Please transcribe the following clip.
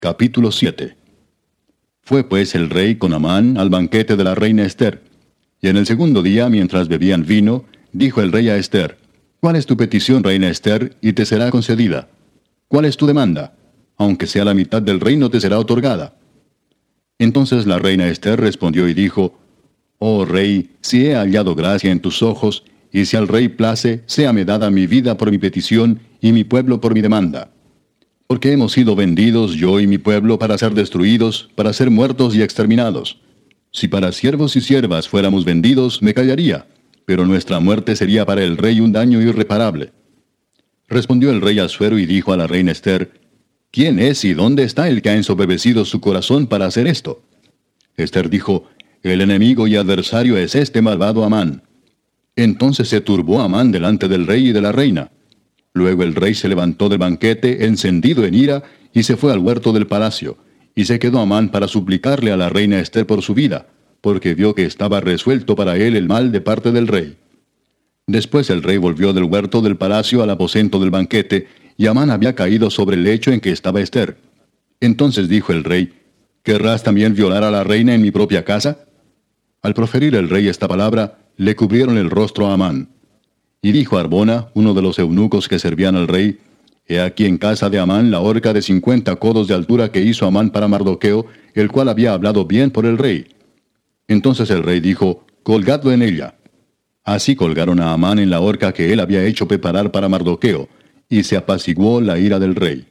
Capítulo 7. Fue pues el rey con Amán al banquete de la reina Ester. Y en el segundo día, mientras bebían vino, dijo el rey a Ester: ¿Cuál es tu petición, reina Ester, y te será concedida? ¿Cuál es tu demanda? Aunque sea la mitad del reino, te será otorgada. Entonces la reina Ester respondió y dijo: Oh rey, si he hallado gracia en tus ojos, y si al rey place, séame dada mi vida por mi petición, y mi pueblo por mi demanda. Porque hemos sido vendidos, yo y mi pueblo, para ser destruidos, para ser muertos y exterminados. Si para siervos y siervas fuéramos vendidos, me callaría, pero nuestra muerte sería para el rey un daño irreparable. Respondió el rey Asuero y dijo a la reina Ester: ¿Quién es y dónde está el que ha ensoberbecido su corazón para hacer esto? Ester dijo: El enemigo y adversario es este malvado Amán. Entonces se turbó Amán delante del rey y de la reina. Luego el rey se levantó del banquete, encendido en ira, y se fue al huerto del palacio, y se quedó Amán para suplicarle a la reina Ester por su vida, porque vio que estaba resuelto para él el mal de parte del rey. Después el rey volvió del huerto del palacio al aposento del banquete, y Amán había caído sobre el lecho en que estaba Ester. Entonces dijo el rey: ¿Querrás también violar a la reina en mi propia casa? Al proferir el rey esta palabra, le cubrieron el rostro a Amán. Y dijo Arbona, uno de los eunucos que servían al rey: He aquí en casa de Amán la horca de 50 codos de altura que hizo Amán para Mardoqueo, el cual había hablado bien por el rey. Entonces el rey dijo: Colgadlo en ella. Así colgaron a Amán en la horca que él había hecho preparar para Mardoqueo, y se apaciguó la ira del rey.